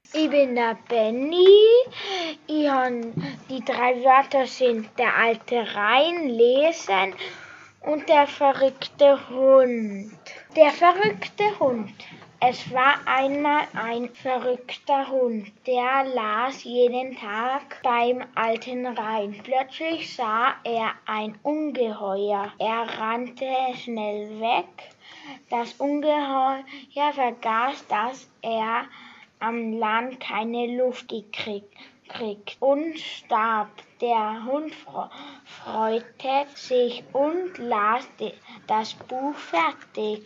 Ich bin der Benny. Die 3 Wörter sind der alte Rhein, lesen und der verrückte Hund. Der verrückte Hund. Es war einmal ein verrückter Hund, der las jeden Tag beim alten Rhein. Plötzlich sah er ein Ungeheuer. Er rannte schnell weg. Das Ungeheuer vergaß, dass er am Land keine Luft kriegt und starb. Der Hund freute sich und las das Buch fertig.